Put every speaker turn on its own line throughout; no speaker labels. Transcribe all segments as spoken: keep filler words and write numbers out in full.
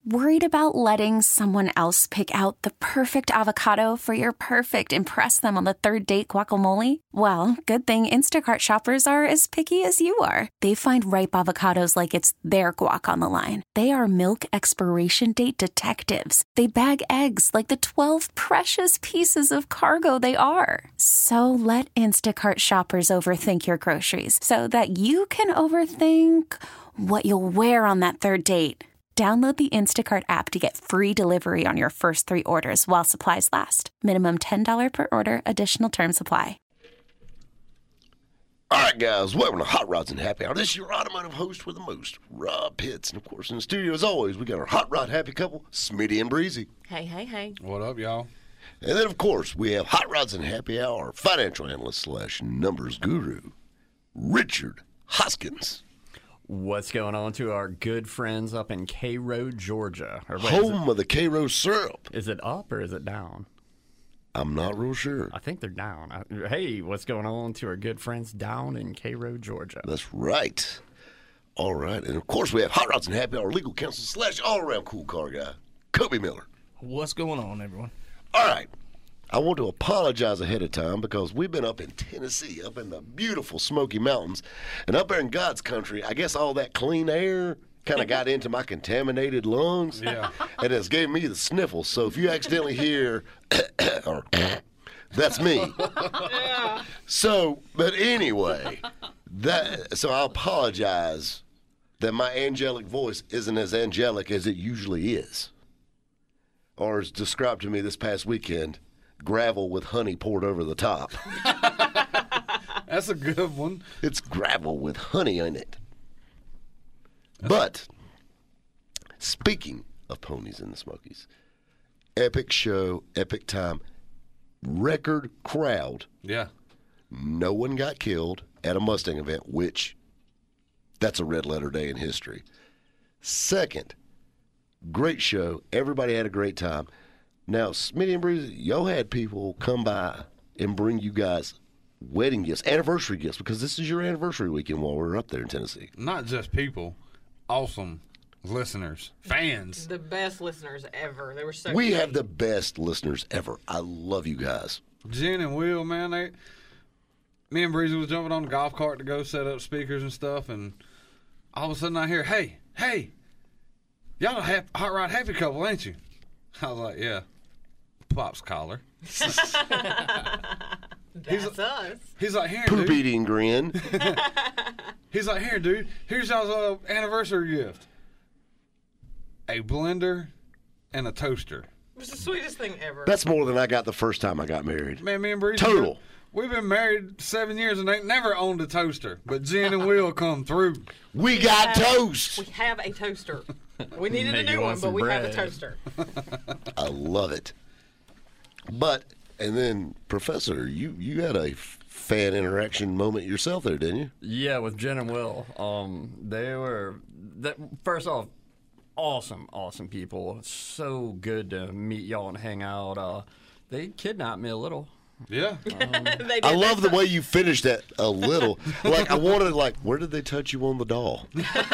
Worried about letting someone else pick out the perfect avocado for your perfect impress them on the third date guacamole? Well, good thing Instacart shoppers are as picky as you are. They find ripe avocados like it's their guac on the line. They are milk expiration date detectives. They bag eggs like the twelve precious pieces of cargo they are. So let Instacart shoppers overthink your groceries so that you can overthink what you'll wear on that third date. Download the Instacart app to get free delivery on your first three orders while supplies last. Minimum ten dollars per order. Additional terms apply.
All right, guys. Welcome to Hot Rods and Happy Hour. This is your automotive host with the most, Rob Pitts. And, of course, in the studio, as always, we got our Hot Rod Happy couple, Smitty and Breezy.
Hey, hey, hey.
What up, y'all?
And then, of course, we have Hot Rods and Happy Hour financial analyst slash numbers guru, Richard Hoskins.
What's going on to our good friends up in Cairo, Georgia? Or wait,
Home
it,
of the Cairo syrup.
Is it up or is it down?
I'm not real sure.
I think they're down. I, hey, what's going on to our good friends down in Cairo, Georgia?
That's right. All right. And, of course, we have Hot Rods and Happy Hour legal counsel slash all-around cool car guy, Kobe Miller.
What's going on, everyone?
All right. I want to apologize ahead of time because we've been up in Tennessee, up in the beautiful Smoky Mountains, and up there in God's country, I guess all that clean air kind of got into my contaminated lungs,
yeah,
and it's gave me the sniffles. So if you accidentally hear, or that's me.
Yeah.
So, but anyway, that so I apologize that my angelic voice isn't as angelic as it usually is, or as described to me this past weekend. Gravel with honey poured over the top.
That's a good one.
It's gravel with honey in it. But, speaking of ponies in the Smokies, epic show, epic time, record crowd.
Yeah.
No one got killed at a Mustang event, which, that's a red letter day in history. Second, great show. Everybody had a great time. Now, Smitty and Breezy, y'all had people come by and bring you guys wedding gifts, anniversary gifts, because this is your anniversary weekend while we're up there in Tennessee.
Not just people, awesome listeners, fans.
The best listeners ever. They were so
We
great.
have the best listeners ever. I love you guys.
Jen and Will, man, they, me and Breezy was jumping on the golf cart to go set up speakers and stuff, and all of a sudden I hear, hey, hey, y'all a hap- hot rod happy couple, ain't you? I was like, yeah. Pop's collar.
That's
he's,
us.
He's like, here,
Poop
dude.
eating grin.
He's like, here, dude. Here's y'all's uh, anniversary gift. A blender and a toaster.
It was the sweetest thing ever.
That's more than I got the first time I got married.
Man, me and Breezy.
Total.
We've been married seven years and they never owned a toaster. But Jen and Will come through.
We got
have,
toast.
We have a toaster. We needed a
Make you
new
want
one, but
some
we have
bread.
a toaster.
I love it. But, and then, Professor, you, you had a fan interaction moment yourself there, didn't you?
Yeah, with Jen and Will. Um, they were, that, first off, awesome, awesome people. So good to meet y'all and hang out. Uh, they kidnapped me a little.
Yeah.
Um,
They did
I love
that
the way you finished that a little. Like, I wanted, like, where did they touch you on the doll?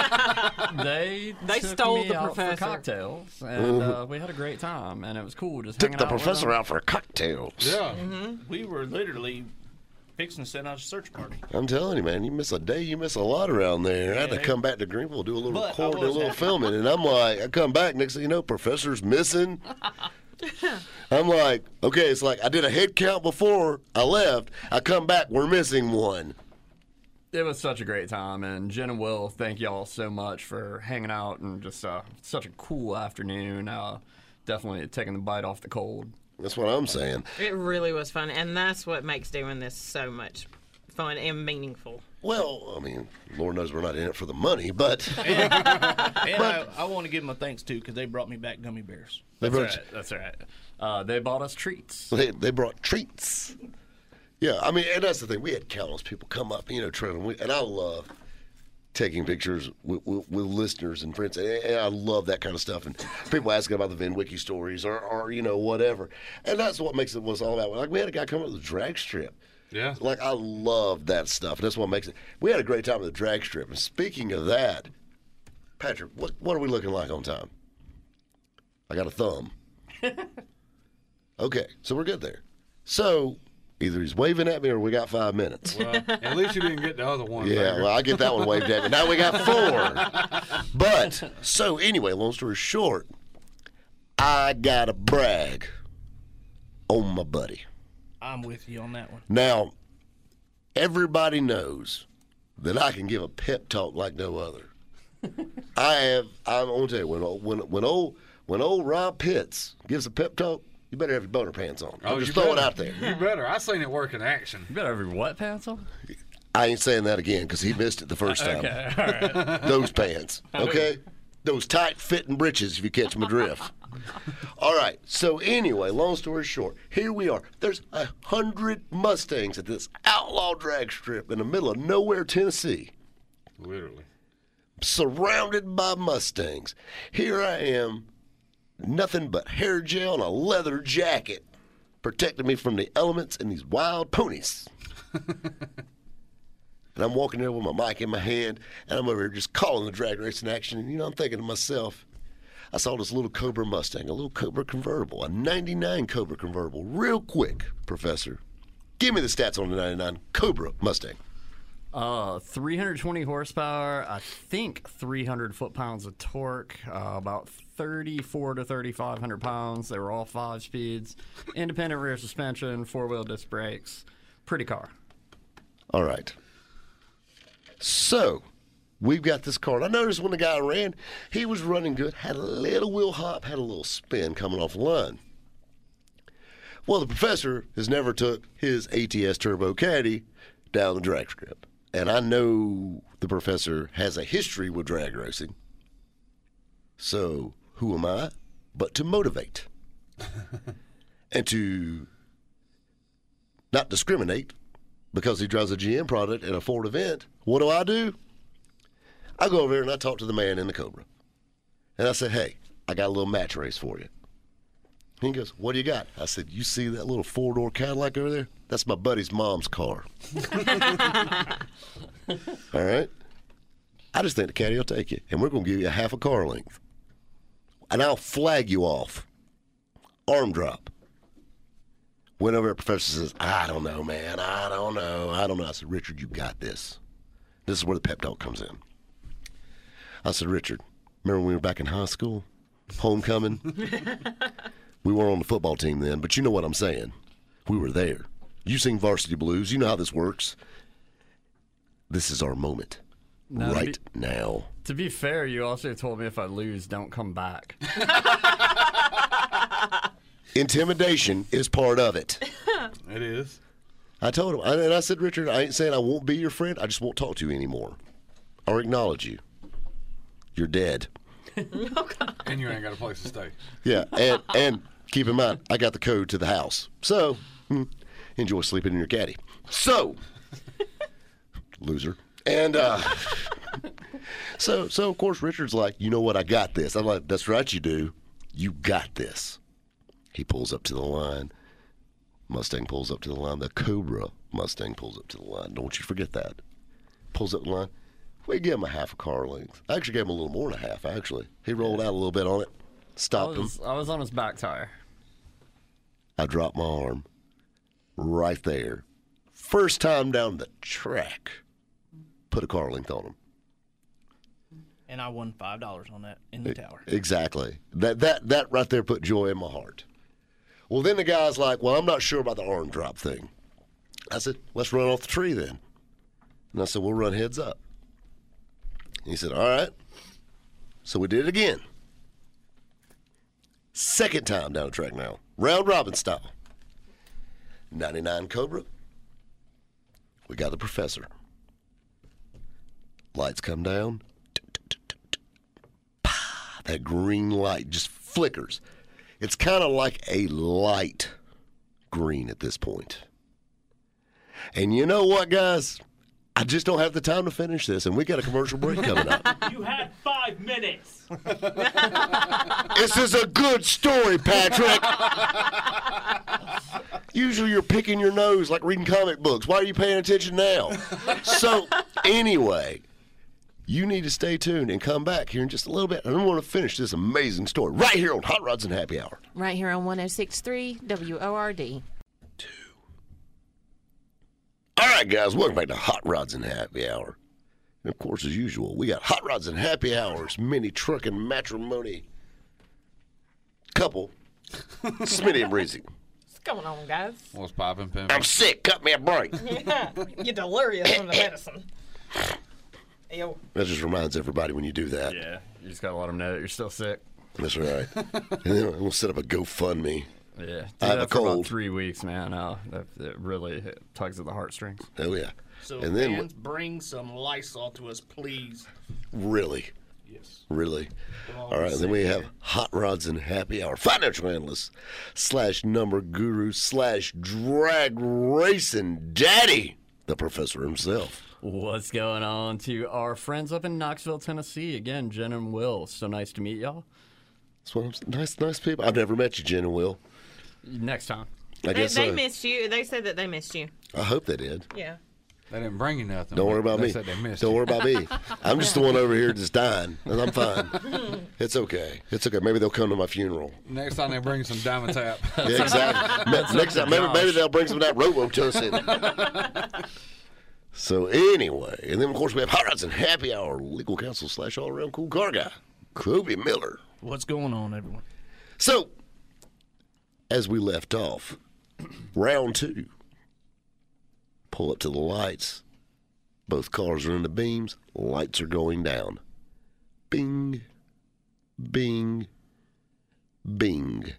They
They
took
stole
me
the
out
professor.
for cocktails, and uh, we had a great time, and it was cool just
Took
hanging
the
out with
professor
them.
out for cocktails.
Yeah.
We were literally fixing to send out a search party.
I'm telling you, man, you miss a day, you miss a lot around there. I had to
Yeah.
come back to Greenville, do a little
But I
recording, do a
was
little
happy.
filming, and I'm like, I come back, next thing you know, professor's missing. I'm like, okay, it's like I did a head count before I left. I come back, we're missing one.
It was such a great time, and Jen and Will, thank y'all so much for hanging out and just uh, such a cool afternoon. Uh, definitely taking the bite off the cold.
That's what I'm saying.
It really was fun, and that's what makes doing this so much fun and meaningful.
Well, I mean, Lord knows we're not in it for the money, but
And I, I want to give them a thanks, too, because they brought me back gummy bears.
they
That's
brought,
right. That's right. Uh, they bought us treats.
they, they brought treats. Yeah, I mean, and that's the thing. We had countless people come up, you know, trying to, and I love taking pictures with, with, with listeners and friends, and, and I love that kind of stuff. And people asking about the VinWiki stories or, or, you know, whatever. And that's what makes it what's all about. Like, we had a guy come up with a drag strip.
Yeah.
Like, I love that stuff. And that's what makes it. We had a great time with the drag strip. And speaking of that, Patrick, what, what are we looking like on time? I got a thumb. Okay, so we're good there. So either he's waving at me or we got five minutes.
Well, at least you didn't get the other one.
Yeah,
Baker.
well, I get that one waved at me. Now we got four. But, so anyway, long story short, I got to brag on my buddy.
I'm with you on that one.
Now, everybody knows that I can give a pep talk like no other. I have, I'm going to tell you, when, when, when, old, when old Rob Pitts gives a pep talk, you better have your boner pants on.
Oh,
I'm just
you
throwing it
better.
out there.
You better. I seen it work in action.
You better have your what pants on?
I ain't saying that again because he missed it the first time.
Okay, all right.
Those pants, okay? Those tight-fitting breeches, if you catch my drift. All right, so anyway, long story short, here we are. There's a hundred Mustangs at this outlaw drag strip in the middle of nowhere, Tennessee,
Literally.
surrounded by Mustangs. Here I am, nothing but hair gel and a leather jacket protecting me from the elements and these wild ponies. And I'm walking there with my mic in my hand, and I'm over here just calling the drag racing action. And, you know, I'm thinking to myself, I saw this little Cobra Mustang, a little Cobra convertible, a ninety-nine Cobra convertible. Real quick, Professor, give me the stats on the ninety-nine Cobra Mustang.
Uh, three hundred twenty horsepower, I think three hundred foot-pounds of torque, uh, about thirty-four to thirty-five hundred pounds. They were all five speeds, independent rear suspension, four-wheel disc brakes. Pretty car.
All right. So, we've got this car. And I noticed when the guy ran, he was running good, had a little wheel hop, had a little spin coming off the line. Well, the Professor has never took his A T S Turbo Caddy down the drag strip. And I know the Professor has a history with drag racing. So, who am I but to motivate and to not discriminate because he drives a G M product at a Ford event. What do I do? I go over there and I talk to the man in the Cobra. And I said, hey, I got a little match race for you. He goes, what do you got? I said, you see that little four-door Cadillac over there? That's my buddy's mom's car. All right? I just think the Caddy will take you, and we're going to give you a half a car length. And I'll flag you off. Arm drop. Went over, the Professor says, I don't know, man. I don't know. I don't know. I said, Richard, you got this. This is where the pep talk comes in. I said, Richard, remember when we were back in high school? Homecoming? We weren't on the football team then, but you know what I'm saying. We were there. You sing Varsity Blues. You know how this works. This is our moment.
Now,
right
to be,
now.
To be fair, you also told me if I lose, don't come back.
Intimidation is part of it.
It is.
I told him, and I said, Richard, I ain't saying I won't be your friend. I just won't talk to you anymore or acknowledge you. You're dead.
And you ain't got a place to stay.
Yeah, and and keep in mind, I got the code to the house. So, hmm, enjoy sleeping in your caddy. So, loser. And uh, so, so of course, Richard's like, you know what? I got this. I'm like, that's right, you do. You got this. He pulls up to the line. Mustang pulls up to the line. The Cobra Mustang pulls up to the line. Don't you forget that. Pulls up the line. We gave him a half a car length. I actually gave him a little more than a half, actually. He rolled out a little bit on it.
I
Stopped him.
was, I was on his back tire.
I dropped my arm right there. First time down the track, put a car length on him.
And I won five dollars on that in the tower.
Exactly. That that that right there put joy in my heart. Well, then the guy's like, well, I'm not sure about the arm drop thing. I said, let's run off the tree then. And I said, we'll run heads up. And he said, all right. So we did it again. Second time down the track now. Round robin style. ninety-nine Cobra. We got the Professor. Lights come down. That green light just flickers. It's kind of like a light green at this point. And you know what, guys? I just don't have the time to finish this, and we got a commercial break coming up.
You had five minutes.
This is a good story, Patrick. Usually you're picking your nose like reading comic books. Why are you paying attention now? So, anyway, You need to stay tuned and come back here in just a little bit. I don't want to finish this amazing story right here on Hot Rods and Happy Hour.
Right here on one oh six point three W O R D.
All right, guys, welcome back to Hot Rods and Happy Hour. And, of course, as usual, we got Hot Rods and Happy Hours, mini truck and matrimony couple, Smitty and Breezy.
What's going on, guys?
What's popping, Pimp?
I'm sick. Cut me a break.
Yeah, you're delirious from the medicine. Ew.
That just reminds everybody when you do that.
Yeah, you just gotta let them know that you're still sick.
That's right. And then we'll set up a GoFundMe.
Yeah, do
I have
that
a
for about
cold.
three weeks, man. Uh, that, that really tugs at the heartstrings.
Oh, yeah.
So
and then,
fans, bring some Lysol to us, please.
really?
Yes.
Really?
All
All right,
set
then we
here.
have Hot Rods and Happy Hour financial analyst slash number guru slash drag racing daddy, the professor himself.
What's going on to our friends up in Knoxville, Tennessee? Again, Jen and Will. So nice to meet y'all.
That's what I'm saying. Nice, nice people. I've never met you, Jen and Will.
Next time.
I
They,
guess
they
so.
missed you. They said that they missed you.
I hope they did.
Yeah.
They didn't bring you nothing.
Don't worry about
they
me.
Said they missed
Don't
you.
worry about me. I'm just the one over here just dying, and I'm fine. It's okay. It's okay. Maybe they'll come to my funeral.
Next time they bring some Diamond Tap.
Yeah, exactly. Ne- Next time, maybe, maybe they'll bring some of that Robitussin. So anyway, and then of course we have Hot Rods and Happy Hour legal counsel slash all around cool car guy, Kobe Miller.
What's going on, everyone?
So, as we left off, round two. Pull up to the lights. Both cars are in the beams. Lights are going down. Bing, bing, bing.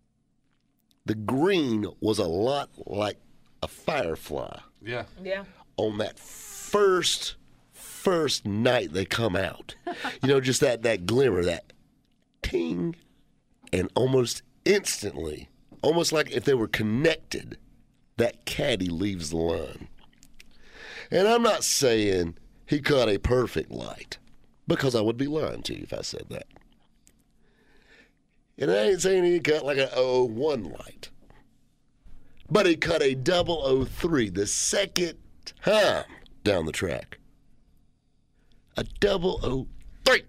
The green was a lot like a firefly
Yeah.
Yeah.
on that first, first night they come out. You know, just that, that glimmer, that ting, and almost instantly, almost like if they were connected, that caddy leaves the line. And I'm not saying he caught a perfect light, because I would be lying to you if I said that. And I ain't saying he cut like an oh one light, but he cut a double oh three the second time down the track. A double oh three.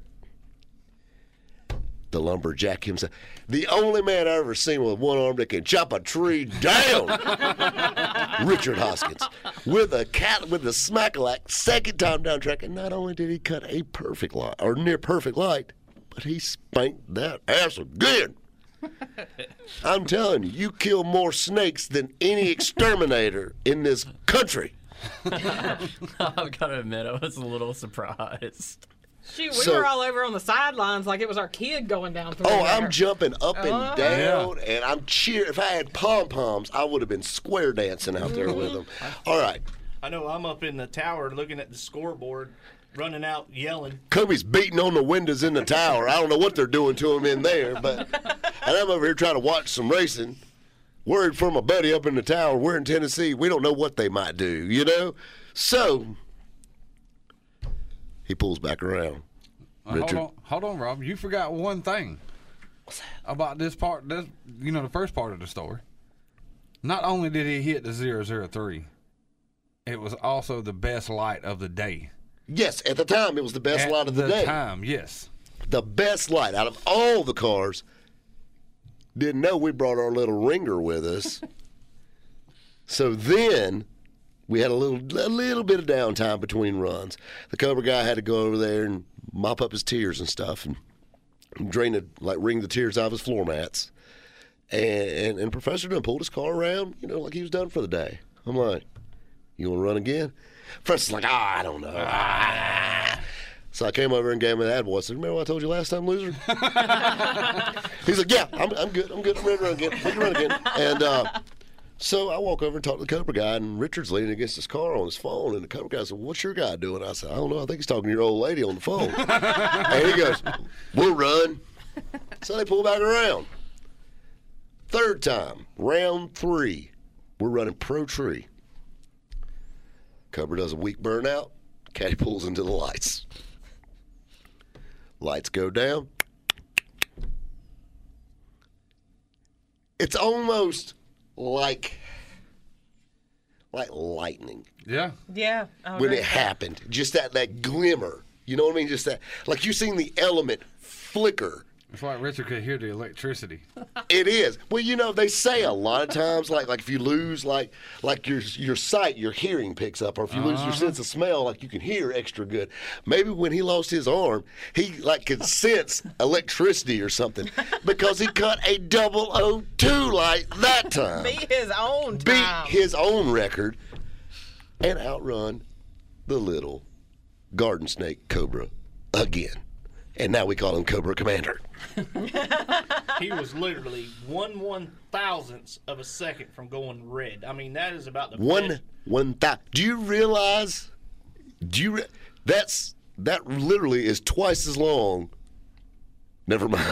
The lumberjack himself. The only man I ever seen with one arm that can chop a tree down. Richard Hoskins. With a cat with a smack-a-lack, second time down track. And not only did he cut a perfect light, or near perfect light, but he spanked that ass again. I'm telling you, you kill more snakes than any exterminator in this country.
I've got to admit, I was a little surprised.
Shoot, we
So-
were all over on the sidelines like it was our kid going down through
Oh,
there.
I'm jumping up and
Uh-huh.
down, and I'm cheering. If I had pom-poms, I would have been square dancing out there with them. All right.
I know I'm up in the tower looking at the scoreboard, running out yelling.
Kobe's beating on the windows in the tower. I don't know what they're doing to him in there, but and I'm over here trying to watch some racing. Word from a buddy up in the tower. We're in Tennessee. We don't know what they might do, you know? So he pulls back around.
Uh, hold
Richard.
on, hold on, Rob. You forgot one thing about this part. This, you know, the first part of the story. Not only did he hit the zero zero three, it was also the best light of the day.
Yes, at the time it was the best
At
light of the,
the
day.
time, yes.
The best light out of all the cars. Didn't know we brought our little ringer with us. So then we had a little a little bit of downtime between runs. The Cobra guy had to go over there and mop up his tears and stuff and drain the, like wring the tears out of his floor mats. And, and, and Professor done pulled his car around, you know, like he was done for the day. I'm like, you want to run again? Professor's like, ah, I don't know. Ah. So I came over and gave him that voice. I said, remember what I told you last time, loser? He's like, yeah, I'm, I'm good. I'm good. I'm ready to run again. We can run again. And uh, so I walk over and talk to the Cobra guy, and Richard's leaning against his car on his phone. And the Cobra guy said, what's your guy doing? I said, I don't know. I think he's talking to your old lady on the phone. And he goes, we'll run. So they pull back around. Third time, round three, we're running Pro Tree. Cobra does a weak burnout. Caddy pulls into the lights. Lights go down. It's almost like like lightning
Yeah.
Yeah. I
when
agree.
it happened. Just that, that glimmer. You know what I mean? Just that, like you seen the element flicker.
It's like Richard could hear the electricity.
It is. Well, you know, they say a lot of times, like like if you lose like like your your sight, your hearing picks up, or if you lose your sense of smell, like you can hear extra good. Maybe when he lost his arm, he like could sense electricity or something because he cut a double oh two like that time.
Beat his own
Beat
time.
his own record and outrun the little garden snake cobra again. And now we call him Cobra Commander.
He was literally one one thousandth of a second from going red. I mean, that is about the
One
best.
one thousand. Do you realize? Do you? Re- that's that literally is twice as long. Never mind.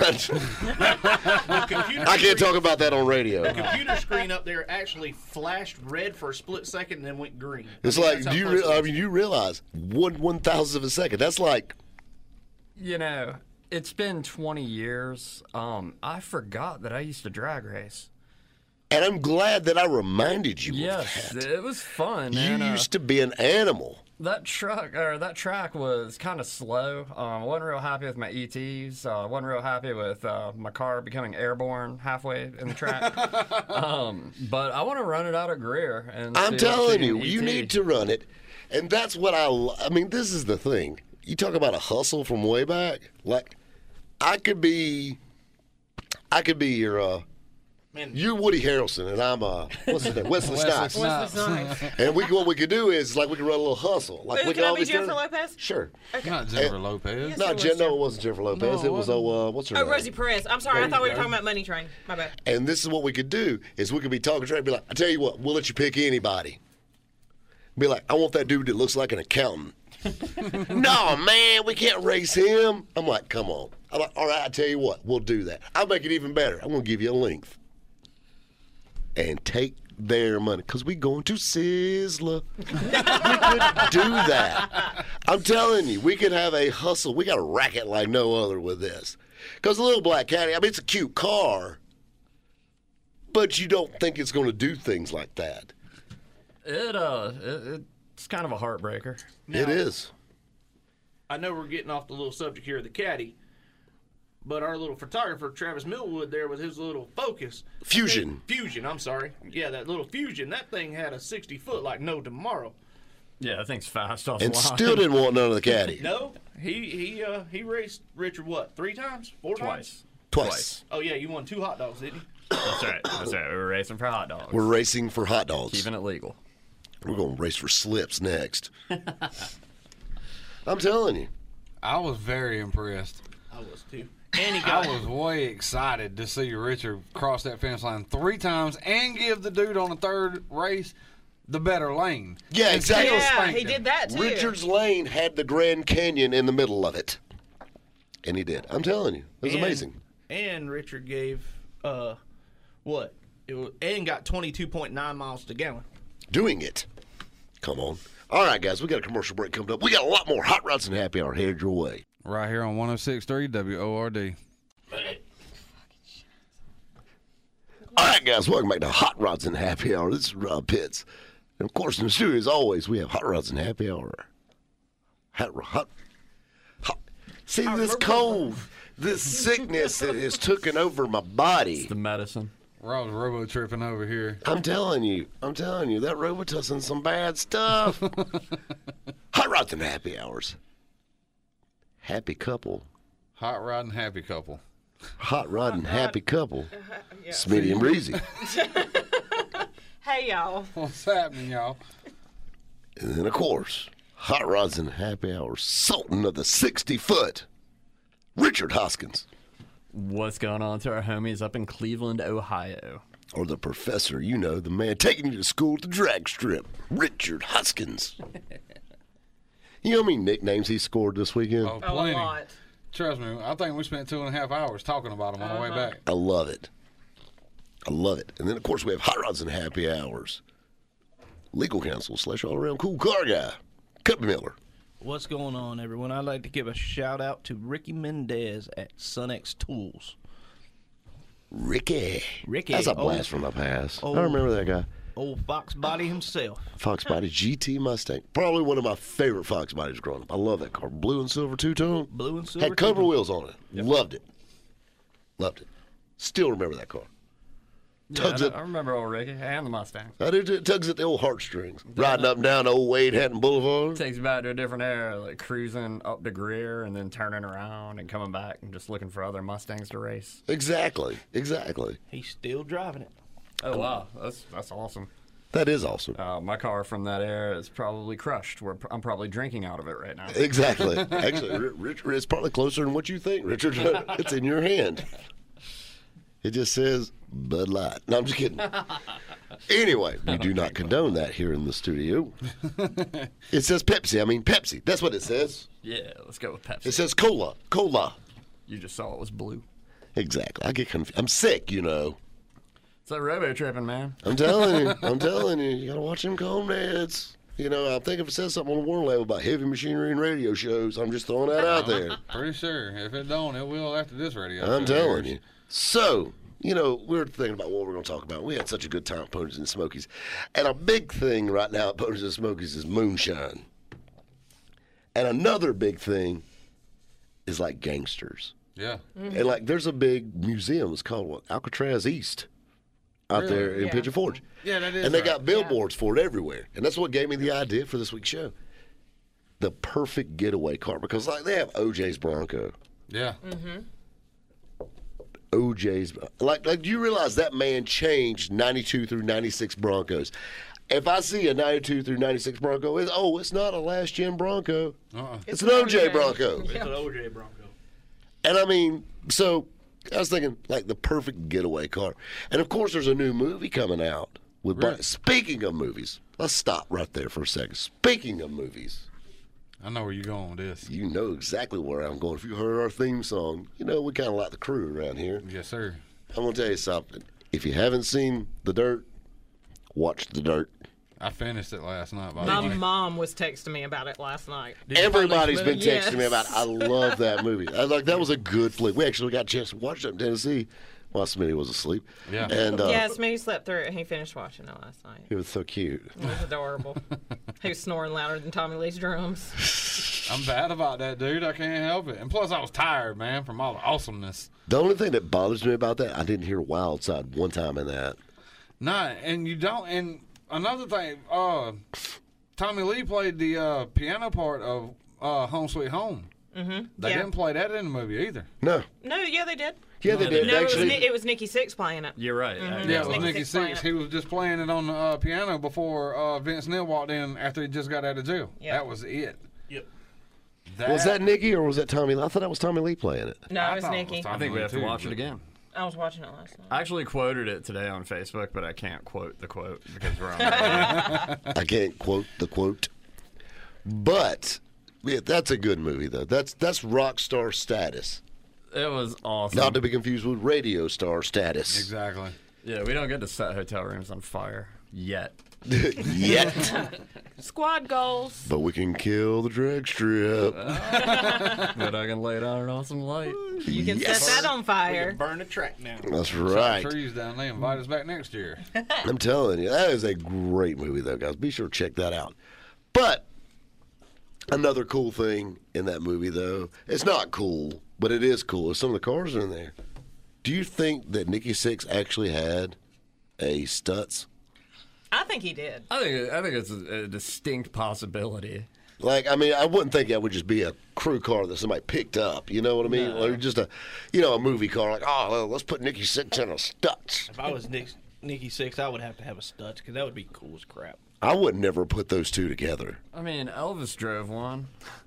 The computer
I can't
screen-
talk about that on radio.
The computer screen up there actually flashed red for a split second and then went green.
It's
I mean,
like,
that's how
do you?
close
Re-
it
I
was.
mean, you realize one one thousandth of a second. That's like.
You know, it's been twenty years. Um, I forgot that I used to drag race.
And I'm glad that I reminded you
Yes,
of that.
it was fun.
You
and, uh,
used to be an animal.
That truck or that track was kind of slow. Um, I wasn't real happy with my E Ts. I uh, wasn't real happy with uh, my car becoming airborne halfway in the track. um, but I want to run it out of Greer. And
I'm
see if
telling
she
you,
can
you
E T.
need to run it. And that's what I lo- I mean, this is the thing. You talk about a hustle from way back. Like, I could be, I could be your, uh,
Man.
you're Woody Harrelson, and I'm, uh, what's his name? Wesley
Wesley
Snipes.
Snipes.
What's this nice?
And we, what we could do is, like, we could run a little hustle. Like,
Ooh,
we
can I be
always do
Jennifer
it.
Lopez?
Sure.
Not Jennifer Lopez.
Yes.
No,
it was
Jen, no,
Jennifer-
it wasn't Jennifer Lopez.
No,
it
it
was,
wasn't.
oh, uh, what's her
Oh,
name?
Rosie Perez. I'm sorry.
There
I thought
you
we were
go.
talking about Money Train. My bad.
And this is what we could do, is we could be talking to her and be like, I tell you what, we'll let you pick anybody. Be like, I want that dude that looks like an accountant. No, man, we can't race him. I'm like, come on. I'm like, all right, I tell you what, we'll do that. I'll make it even better. I'm going to give you a length. And take their money, because we going to Sizzler. We could do that. I'm telling you, we could have a hustle. We got a racket like no other with this. Because the little black caddy, I mean, it's a cute car, but you don't think it's going to do things like that.
It uh, it, it's kind of a heartbreaker.
Now,
It is.
I know we're getting off the little subject here of the caddy, but our little photographer, Travis Millwood, there with his little Focus.
Fusion.
Fusion, I'm sorry. Yeah, that little Fusion, that thing had a sixty foot like no tomorrow.
Yeah, that thing's fast off
And
the line.
still didn't want none of the caddy.
No, he he uh he raced Richard what, three times? Four times?
Twice.
Twice.
Oh yeah, you won two hot dogs, didn't you?
That's right. That's right. We were racing for hot dogs.
We're racing for hot dogs.
keeping it legal.
We're going to race for slips next. I'm telling you.
I was very impressed.
I was too. And he
I
got
was way excited to see Richard cross that finish line three times and give the dude on the third race the better lane.
Yeah,
And
exactly.
still
Yeah,
spanked
he
him.
did that too.
Richard's Lane had the Grand Canyon in the middle of it. And he did. I'm telling you. It was
and,
amazing.
And Richard gave uh what? It was, and got twenty-two point nine miles to gallon.
Doing it. Come on. All right, guys, we got a commercial break coming up. We got a lot more Hot Rods and Happy Hour headed your way.
Right here on one oh six point three W O R D.
All right, guys, welcome back to Hot Rods and Happy Hour. This is Rob Pitts. And, of course, in the studio, as always, we have Hot Rods and Happy Hour. Hot, hot, hot. See, this cold, this sickness that has taken over my body.
The medicine.
Rob's robo tripping over here.
I'm telling you, I'm telling you, that Robitussin's some bad stuff. Hot Rods and Happy Hours. Happy couple.
Hot rod and happy couple.
Hot Rod and Happy couple. Smitty and Breezy.
Hey, y'all.
What's happening, y'all?
And then, of course, Hot Rods and Happy Hours, Sultan of the sixty foot, Richard Hoskins.
What's going on to our homies up in Cleveland, Ohio?
Or the professor, you know, the man taking you to school at the drag strip, Richard Hoskins. You know how many nicknames he scored this weekend?
Oh,
Oh, a
plenty.
lot.
Trust me, I think we spent two and a half hours talking about him on the way back.
I love it. I love it. And then, of course, we have Hot Rods and Happy Hours. Legal counsel slash all-around cool car guy, Cup Miller.
What's going on, everyone? I'd like to give a shout out to Ricky Mendez at Sunex Tools.
Ricky.
Ricky.
That's a
Oh.
blast from my past.
Oh.
I remember that guy.
Old Fox Body himself.
Fox Body G T Mustang. Probably one of my favorite Fox Bodies growing up. I love that car. Blue and silver two-tone.
Blue and silver.
Had cover
two-tone.
wheels on it. Loved it. Loved it. Still remember that car.
Yeah,
Tugs
I,
at,
I remember old Ricky and the Mustang.
I do, it tugs at the old heartstrings. Riding up and down old Wade Hatton Boulevard.
Takes you back to a different era, like cruising up to Greer and then turning around and coming back and just looking for other Mustangs to race.
Exactly. Exactly.
He's still driving it.
Oh wow, that's that's awesome.
That is awesome.
Uh, my car from that era is probably crushed. We're, I'm probably drinking out of it right now.
Exactly. Actually, R- Richard, it's probably closer than what you think, Richard. It's in your hand. It just says Bud Light. No, I'm just kidding. Anyway, we do not condone that here in the studio. It says Pepsi. I mean Pepsi. That's what it says.
Yeah, let's go with Pepsi.
It says cola. Cola.
You just saw it was blue.
Exactly. I get confused. I'm sick, you know.
It's like robo tripping, man.
I'm telling you. I'm telling you. You got to watch them comb dads. You know, I think if it says something on the warning label about heavy machinery and radio shows, I'm just throwing that out there.
Pretty sure. If it don't, it will after this radio.
I'm
show
telling
airs.
you. So, you know, we were thinking about what we're going to talk about. We had such a good time at Ponies and Smokies. And a big thing right now at Ponies and Smokies is moonshine. And another big thing is like gangsters.
Yeah.
And like there's a big museum. It's called what? Alcatraz East out
Really?
there in
Yeah.
Pigeon Forge.
Yeah, that is
And they
right.
got billboards for it everywhere. And that's what gave me the idea for this week's show. The perfect getaway car. Because like they have O J's Bronco.
Yeah.
O J's like like do you realize that man changed ninety-two through ninety-six Broncos? If I see a ninety-two through ninety-six Bronco, it's, oh, it's not a last gen Bronco.
Uh-uh.
It's, an O J Bronco.
It's an O J Bronco.
And I mean, so I was thinking like the perfect getaway car. And of course, there's a new movie coming out with.
Right.
Speaking of movies, let's stop right there for a second. Speaking of movies,
I know where you're going with this.
you know exactly where I'm going. If you heard our theme song, you know we kind of like the crew around here.
Yes, sir.
I'm gonna tell you something. If you haven't seen The Dirt, watch The Dirt.
I finished it last night, by
My
the way.
mom was texting me about it last night.
Everybody's been
Yes.
texting me about it. I love that movie. I was like, that was a good flick. We actually got a chance to watch it in Tennessee while Smitty was asleep.
Yeah.
And uh,
Yeah, Smitty slept through it. He finished watching it last night.
it was so cute.
It was adorable. He was snoring louder than Tommy Lee's drums.
I'm bad about that, dude. I can't help it. And plus, I was tired, man, from all the awesomeness.
The only thing that bothers me about that, I didn't hear Wild Side one time in that.
Nah, and you don't. And another thing, uh, Tommy Lee played the uh, piano part of uh, Home Sweet Home. Mm-hmm. They
Yeah.
didn't play that in the movie either.
No.
No, yeah, they did.
Yeah, they did.
No, it was,
actually.
Ni- it was Nikki Sixx playing it.
You're right.
Mhm.
Yeah,
was
it was
Nikki
Nicky
Sixx playing
Six.
it.
He was just playing it on the uh, piano before uh, Vince Neil walked in after he just got out of jail.
Yeah.
That was it.
Yep.
Was that Nikki or was that Tommy? I thought that was Tommy Lee playing it.
No,
I
it was
thought it
Nikki.
was Tommy
I think we
Lee,
have to
too,
watch it
but-
again.
I was watching it last night.
I actually quoted it today on Facebook, but I can't quote the quote because we're on.
I can't quote the quote. But yeah, that's a good movie, though. That's that's rock star status.
It was awesome.
Not to be confused with radio star status.
Exactly.
Yeah, we don't get to set hotel rooms on fire yet.
Yet.
Squad goals.
But we can kill the drag strip.
But I can lay down an awesome light.
You can
Yes.
set that on fire.
Burn the track now.
That's
Right.
right.
Trees down there. Invite us back next year.
I'm telling you, that is a great movie, though, guys. Be sure to check that out. But another cool thing in that movie, though, it's not cool, but it is cool. Is some of the cars are in there. Do you think that Nikki Sixx actually had a Stutz?
I think he did.
I think I think it's a, a distinct possibility.
Like, I mean, I wouldn't think that would just be a crew car that somebody picked up. You know what I mean? Or just a, you know, a movie car. Like, oh, well, let's put Nikki Sixx in a Stutz.
If I was Nick, Nikki Sixx, I would have to have a Stutz because that would be cool as crap.
I would never put those two together.
I mean, Elvis drove one.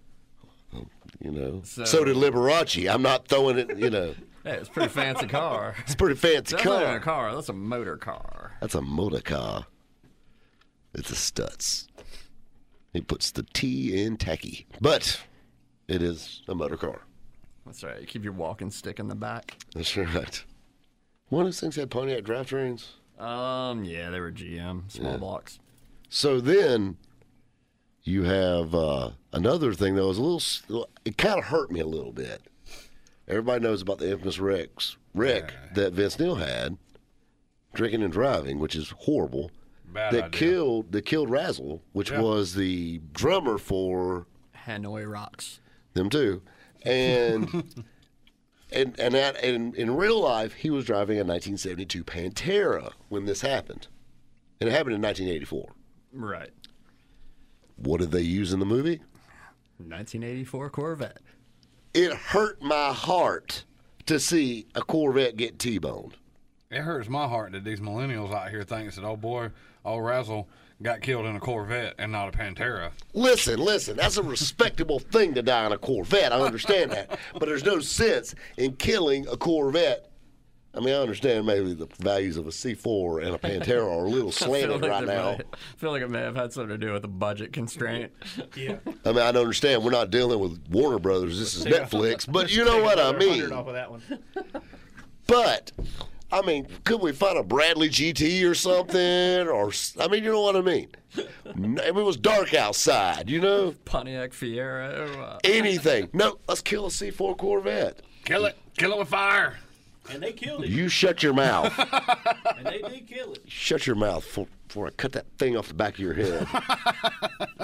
You know.
So-
So, did Liberace. I'm not throwing it. You know,
Hey, it's a pretty fancy car.
it's a pretty fancy
That's not even
car.
a car. That's a motor car.
That's a motor car. It's a Stutz. He puts the T in tacky. But it is a motor car.
That's right. You keep your walking stick in the back.
That's right. One of those things had Pontiac drivetrains.
Um, yeah, they were G M, small
Yeah.
blocks.
So then you have uh, another thing that was a little, s- it kind of hurt me a little bit. Everybody knows about the infamous Rex, wreck
Yeah.
that Vince Neil had, drinking and driving, which is horrible.
Bad
that
idea.
killed that killed Razzle, which
Yeah.
was the drummer for
Hanoi Rocks.
them too, and and and that and in real life he was driving a nineteen seventy-two Pantera when this happened, and it happened in nineteen eighty-four.
Right.
What did they use in the movie?
nineteen eighty-four Corvette.
It hurt my heart to see a Corvette get T-boned.
It hurts my heart that these millennials out here think that, oh boy, old Razzle got killed in a Corvette and not a Pantera.
Listen, listen, that's a respectable thing to die in a Corvette. I understand that. But there's no sense in killing a Corvette. I mean, I understand maybe the values of a C four and a Pantera are a little
I feel
slanted
like
right
there
now.
might- I feel like it may have had something to do with a budget constraint.
Yeah.
I mean, I understand we're not dealing with Warner Brothers. This is Netflix. But you know what I mean.
Off of that one.
But, I mean, could we find a Bradley G T or something? Or, I mean, you know what I mean. It was dark outside, you know?
Pontiac Fiero. Uh,
Anything. No, let's kill a C four Corvette.
Kill it. Kill it with fire.
And they killed it.
You shut your mouth.
And they did kill it.
Shut your mouth before, before I cut that thing off the back of your head. Why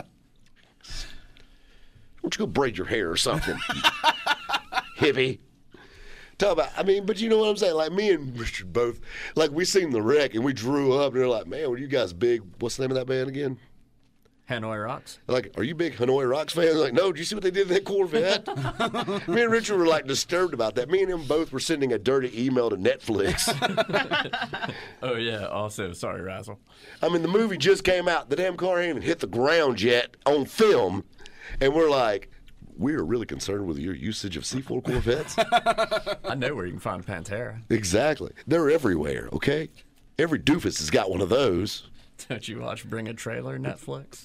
don't you go braid your hair or something, hippie? Talk about, I mean, but you know what I'm saying? Like me and Richard both, like we seen the wreck and we drew up and they're like, man, were you guys big? What's the name of that band again?
Hanoi Rocks.
Like, are you big Hanoi Rocks fans? Like, no, did you see what they did to that Corvette? Me and Richard were like disturbed about that. Me and him both were sending a dirty email to Netflix.
Oh, yeah. Also, sorry, Razzle.
I mean, the movie just came out. The damn car ain't even hit the ground yet on film. And we're like, we are really concerned with your usage of C four Corvettes.
I know where you can find Pantera.
Exactly. They're everywhere, okay? Every doofus has got one of those.
Don't you watch Bring a Trailer, Netflix?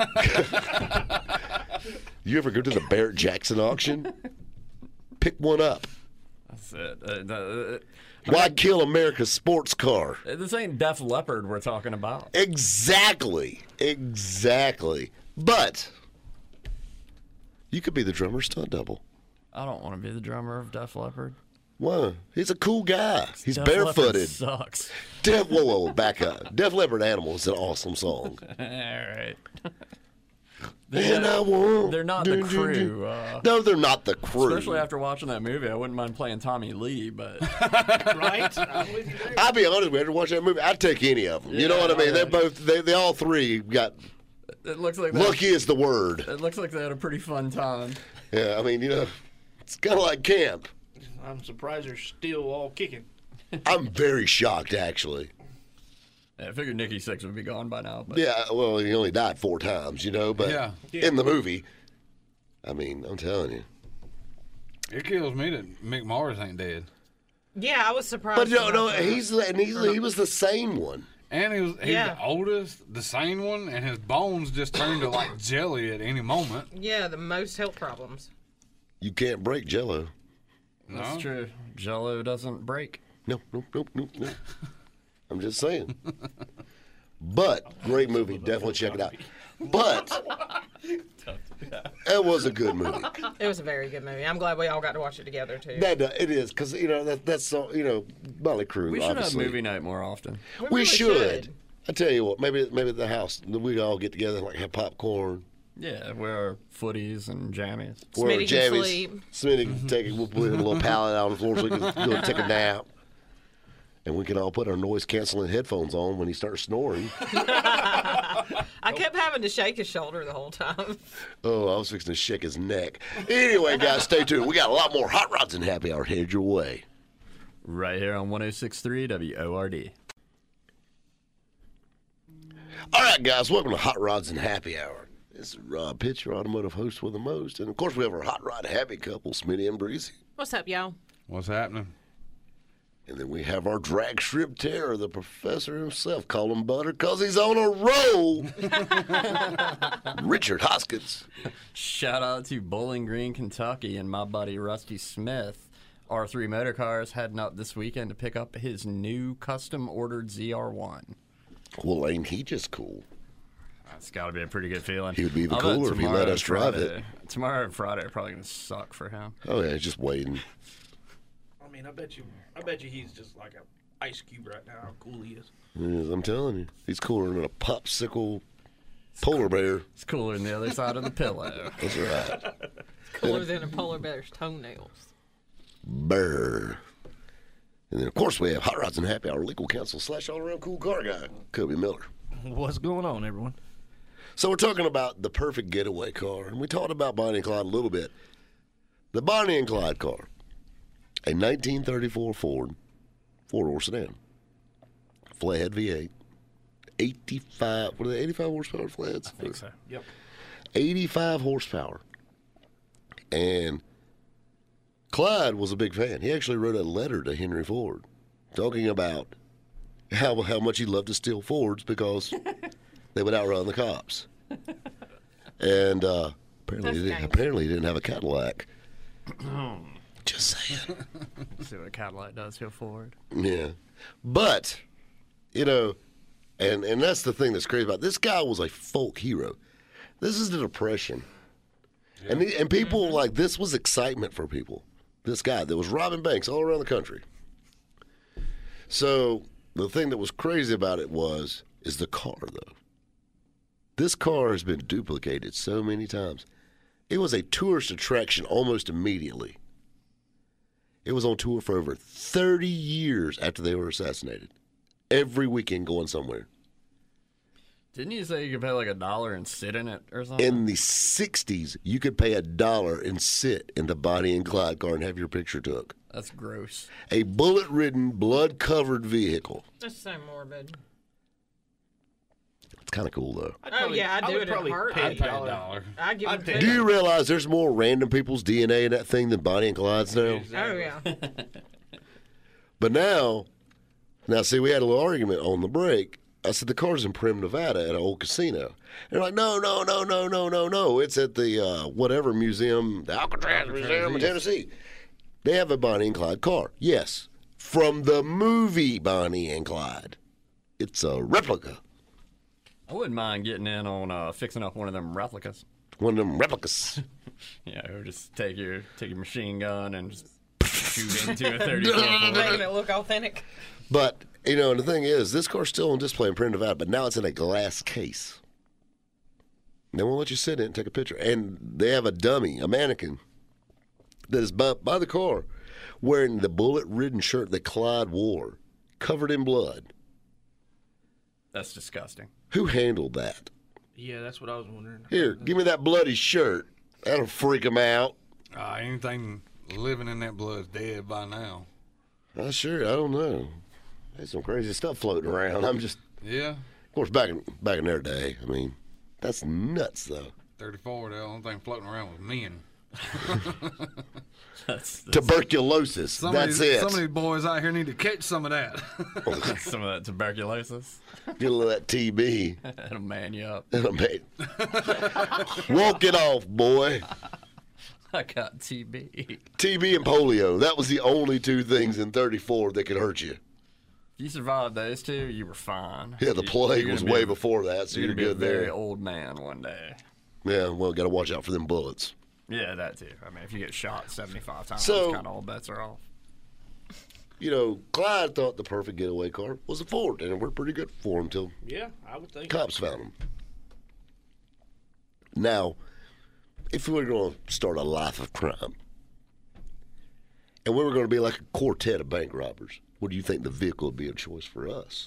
You ever go to the Barrett Jackson auction? Pick one up.
That's it. Uh, the,
Why kill America's sports car?
uh, this ain't Def Leppard we're talking about.
Exactly. Exactly. But you could be the drummer's stunt double.
I don't want to be the drummer of Def Leppard.
Why? He's a cool guy. He's
Def Leppard
barefooted.
sucks.
Def, whoa, whoa, back up. Def Leppard Animal is an awesome song.
All right.
And I won't.
They're not the
do, do, do.
crew. Uh,
No, they're not the crew.
especially after watching that movie, I wouldn't mind playing Tommy Lee, but
Right? I'm with you there.
I'll be honest with you. After watching that movie, I'd take any of them. You know
Yeah,
what I mean? They're
alright.
both. They, they all three got.
it looks like they,
Lucky is the word.
it looks like they had a pretty fun time.
Yeah, I mean, you know, it's kind of like camp.
I'm surprised they're still all kicking.
I'm very shocked, actually.
Yeah, I figured Nikki Sixx would be gone by now, but
Yeah, well, he only died four times, you know, but
Yeah.
in the movie, I mean, I'm telling you.
It kills me that Mick Mars ain't dead.
Yeah, I was surprised.
But no,
about
no,
that.
he's and he's, he was the sane one.
And he was, he's
Yeah.
the oldest, the sane one, and his bones just turned to like jelly at any moment.
Yeah, the most health problems.
You can't break Jello.
that's
No?
true. Jello doesn't break.
No, nope, nope, nope, nope. I'm just saying. But great movie, definitely check it out. But it was a good movie.
It was a very good movie. I'm glad we all got to watch it together too.
That uh, it is because you know that that's so you know Motley Crue.
We should
obviously.
have movie night more often.
we
We
really
should. I tell you what, maybe maybe at the house we all get together and like have popcorn.
Yeah, wear footies and jammies.
Wear
Smitty can
jammies.
sleep.
Smitty can take it. We'll put a little pallet out on the floor so he can go take a nap. And we can all put our noise canceling headphones on when he starts snoring.
I kept having to shake his shoulder the whole time.
Oh, I was fixing to shake his neck. Anyway, guys, stay tuned. We got a lot more Hot Rods and Happy Hour headed your way.
Right here on one oh six point three W O R D.
All right, guys, welcome to Hot Rods and Happy Hour. This is Rob Pitts, your automotive host with the most. And, of course, we have our Hot Rod Happy couple, Smitty and Breezy.
What's up, y'all?
What's happening?
And then we have our drag strip terror, the professor himself. Call him Butter because he's on a roll. Richard Hoskins.
Shout out to Bowling Green, Kentucky, and my buddy Rusty Smith. R three Motorcars heading up this weekend to pick up his new custom ordered Z R one.
Well, ain't he just cool?
That's got to be a pretty good feeling.
He would be even
I'll bet
cooler if he
tomorrow
let
and
us drive it.
Friday- Tomorrow and Friday are probably going to suck for him.
Oh, yeah, just waiting.
I mean, I bet you, I bet you he's just like a ice cube right now. How cool he is.
Yes, I'm telling you, he's cooler than a popsicle polar bear.
It's cooler than the other side of the pillow.
That's right.
Cooler than a polar bear's toenails.
Brr. And then, of course, we have Hot Rods and Happy Hour legal counsel slash all-around cool car guy, Kobe Miller.
What's going on, everyone?
So we're talking about the perfect getaway car, and we talked about Bonnie and Clyde a little bit. The Bonnie and Clyde car, a nineteen thirty-four Ford four-door sedan, flathead V eight, eighty-five, what are they, eighty-five horsepower flatheads?
I think so.
Yep.
eighty-five horsepower. And Clyde was a big fan. He actually wrote a letter to Henry Ford talking about how how much he loved to steal Fords because they would outrun the cops. And uh, apparently, he didn't, apparently he didn't have a Cadillac. Just saying.
See what a Cadillac does here forward.
Yeah. But, you know, and, and that's the thing that's crazy about it. This guy was a folk hero. This is the Depression. Yeah. And, the, and people, like, this was excitement for people. This guy that was robbing banks all around the country. So the thing that was crazy about it was, is the car, though. This car has been duplicated so many times. It was a tourist attraction almost immediately. It was on tour for over thirty years after they were assassinated. Every weekend going somewhere.
Didn't you say you could pay like a dollar and sit in it or something?
In the sixties, you could pay a dollar and sit in the Bonnie and Clyde car and have your picture took.
That's gross.
A bullet-ridden, blood-covered vehicle.
That's so morbid.
It's kind of cool, though.
I'd
Oh,
probably-
yeah, I'd
I
do
would
it in a
probably
heartbeat.
pay
I'd pay a
dollar.
dollar.
I give
I'd
it
pay
to
Do
you.
you realize there's more random people's D N A in that thing than Bonnie and Clyde's now?
Oh,
Exactly.
yeah.
But now, now see, we had a little argument on the break. I said the car's in Prim, Nevada at an old casino. They're like, no, no, no, no, no, no, no. It's at the uh, whatever museum, the Alcatraz Museum in Tennessee. They have a Bonnie and Clyde car. Yes, from the movie Bonnie and Clyde. It's a replica.
I wouldn't mind getting in on uh, fixing up one of them replicas.
One of them replicas.
Yeah, or just take your take your machine gun and just shoot into a thirty-four
Making
Ford.
it look authentic.
But, you know, and the thing is, this car's still on display in Prim, Nevada, but now it's in a glass case. They won't let you sit in it and take a picture. And they have a dummy, a mannequin, that is by, by the car wearing the bullet-ridden shirt that Clyde wore, covered in blood.
That's disgusting.
Who handled that?
Yeah, that's what I was wondering.
Here, give me that bloody shirt. That'll freak him out.
Uh, anything living in that blood's dead by now.
Uh, sure, I don't know. There's some crazy stuff floating around. I'm just,
Yeah,
of course, back in, back in their day, I mean, that's nuts, though.
thirty-four, the only thing floating around was men.
That's, that's
Tuberculosis,
Some of
that's
these,
it.
Some of these boys out here need to catch some of that.
some of that tuberculosis.
Get a little of that T B.
That'll man you up.
And I made, walk it off, boy.
I got T B.
T B and polio. That was the only two things in thirty-four that could hurt you.
If you survived those two, you were fine.
Yeah, the
You-
plague
you're
was
gonna be
way
a-
before that, so
You're
you're
gonna be a
good
very
there.
old man one day.
Yeah, well, got to watch out for them bullets.
Yeah, that too. I mean, if you get shot seventy-five times,
So-
kind of all bets are off.
You know, Clyde thought the perfect getaway car was a Ford, and it worked pretty good for him until
Yeah, I would think.
cops found him. Now, if we were going to start a life of crime, and we were going to be like a quartet of bank robbers, what do you think the vehicle would be of choice for us?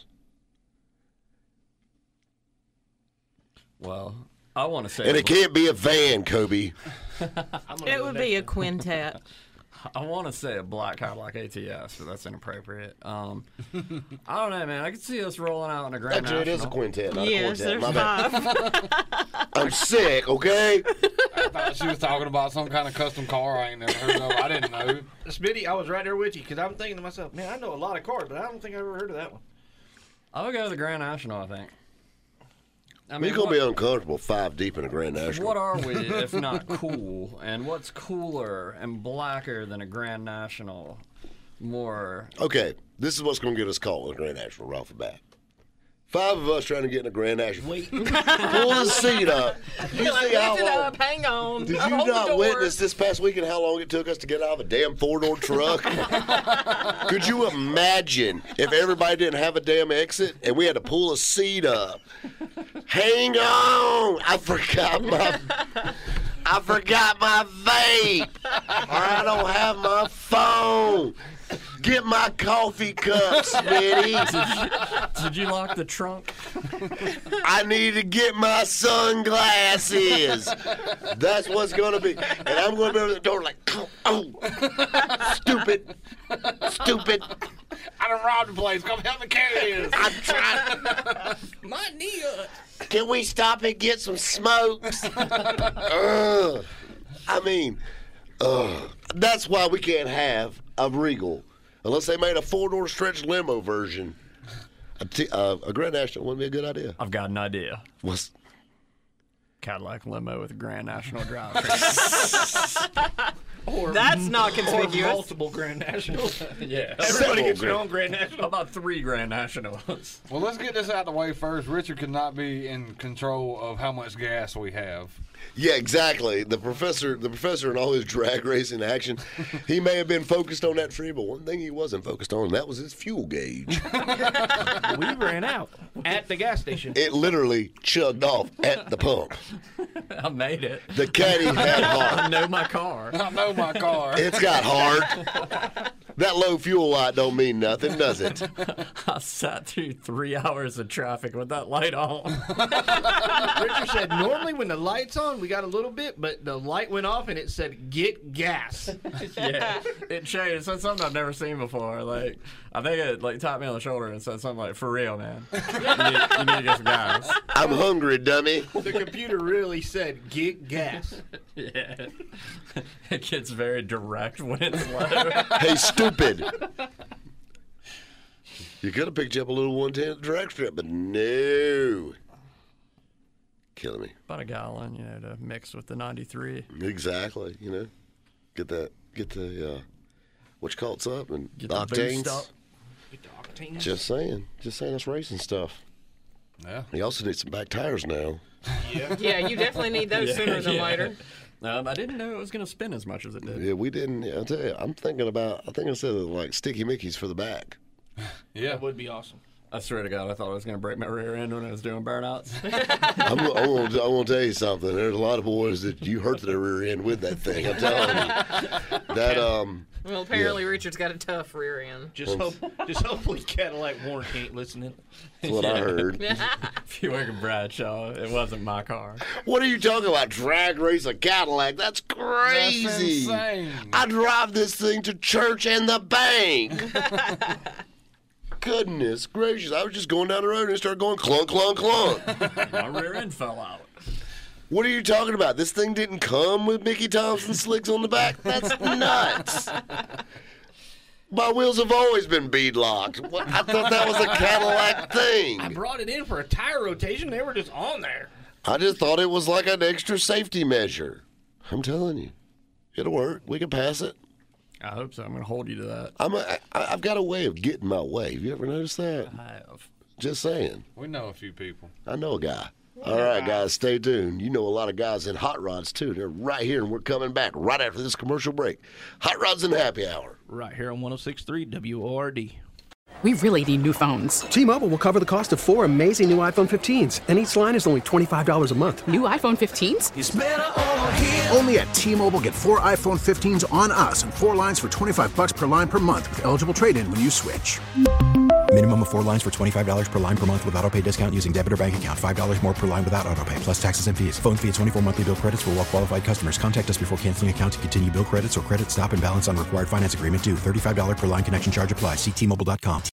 Well, I want to say,
And it can't be a van, Kobe.
I'm gonna
It
go
would
next
be a
one.
quintet.
I want to say a black Cadillac A T S, but that's inappropriate. Um, I don't know, man. I could see us rolling out in a Grand
Actually, it is a
National.
quintet, not
Yes,
a
there's
quartet. My bad.
five.
I'm sick, okay?
I thought she was talking about some kind of custom car I ain't never heard of. I didn't know.
Smitty, I was right there with you because I'm thinking to myself, man, I know a lot of cars, but I don't think I've ever heard of that one.
I would go to the Grand National, I think. I
We're
mean,
going to be
what,
uncomfortable five deep in a Grand National.
what are we if not cool? And what's cooler and blacker than a Grand National? More
Okay, this is what's going to get us caught with a Grand National right off the bat. Five of us trying to get in a Grand National.
Wait.
Pull the seat up. You
You're like,
see how
lift it
long?
up, hang on.
Did you
hold the
not
door.
witness this past weekend how long it took us to get out of a damn four-door truck? Could you imagine if everybody didn't have a damn exit and we had to pull a seat up? Hang on! I forgot my... I forgot my vape, or I don't have my phone. Get my coffee cup, Smitty.
Did you lock the trunk?
I need to get my sunglasses. That's what's going to be. And I'm going to be over the door like, oh, stupid, stupid.
I done robbed the place. Come help me carry this.
I'm trying.
My knee hurts.
Can we stop and get some smokes? Ugh. I mean, ugh. That's why we can't have a Regal unless they made a four-door stretch limo version. A, t- uh, a Grand National wouldn't be a good idea.
I've got an idea.
What's
Cadillac limo with a Grand National drive.
Or,
That's not
or
conspicuous.
multiple Grand Nationals.
Yeah.
Everybody
Several
gets your
Grand-
own Grand National.
How about three Grand Nationals?
Well, let's get this out the way first. Richard cannot be in control of how much gas we have.
Yeah, exactly. The professor, the professor, in all his drag racing action, he may have been focused on that tree, but one thing he wasn't focused on, and that was his fuel gauge.
We ran out at the gas station.
It literally chugged off at the pump.
I made it.
The caddy had
I
hard.
know my car.
I know my car.
It's got hard. That low fuel light don't mean nothing, does it?
I sat through three hours of traffic with that light on.
Richard said, normally when the light's on, we got a little bit, but the light went off and it said, get gas.
Yeah, it changed. It said something I've never seen before. Like, I think it like tapped me on the shoulder and said something like, "For real, man, you need, you need to get some gas."
I'm hungry, dummy.
The computer really said, get gas.
Yeah, it gets very direct when it's low.
Hey, stupid. You could have picked you up a little one ten at the drag strip, but no. Killing me.
About a gallon, you know, to mix with the ninety-three.
Exactly, you know. Get that, get the, uh, what you call it's up and
Get the
octanes.
boost up.
Get the octane.
Just saying. Just saying it's racing stuff.
Yeah.
You also need some back tires now.
Yeah.
Yeah, you definitely need those sooner than
Yeah.
later.
Um, I didn't know it was going to spin as much as it did.
Yeah, we didn't. I'll tell you, I'm thinking about, I think I said like sticky Mickeys for the back.
Yeah.
That would be awesome.
I swear to God, I thought I was going to break my rear end when I was doing burnouts.
I'm, I'm, gonna, I'm gonna tell you something. There's a lot of boys that you hurt their rear end with that thing. I'm telling you. That um.
Well, apparently Richard's got a tough rear end.
Just hope, just hopefully Cadillac warranty ain't listening.
That's what I heard.
If you work at Bradshaw, it wasn't my car.
What are you talking about? Drag race a Cadillac? That's crazy.
That's insane.
I drive this thing to church and the bank. Goodness gracious! I was just going down the road and it started going clunk, clunk, clunk.
My rear end fell out.
What are you talking about? This thing didn't come with Mickey Thompson slicks on the back? That's nuts. My wheels have always been bead locked. What? I thought that was a Cadillac thing.
I brought it in for a tire rotation. They were just on there.
I just thought it was like an extra safety measure. I'm telling you, it'll work. We can pass it.
I hope so. I'm going to hold you to that.
I'm a, I, I've got a way of getting my way. Have you ever noticed that?
I have.
Just saying.
We know a few people.
I know a guy. All right, guys, stay tuned. You know a lot of guys in hot rods, too. They're right here, and we're coming back right after this commercial break. Hot Rods and Happy Hour.
Right here on one oh six point three W O R D.
We really need new phones.
T-Mobile will cover the cost of four amazing new iPhone fifteens, and each line is only twenty-five dollars a month.
New iPhone fifteens?
It's better over here. Only at T-Mobile, get four iPhone fifteens on us and four lines for twenty-five bucks per line per month with eligible trade-in when you switch.
Minimum of four lines for twenty-five dollars per line per month with autopay discount using debit or bank account. five dollars more per line without autopay, plus taxes and fees. Phone fee at twenty-four monthly bill credits for well-qualified customers. Contact us before canceling account to continue bill credits or credit stop and balance on required finance agreement due. thirty-five dollars per line connection charge applies. See T Mobile dot com.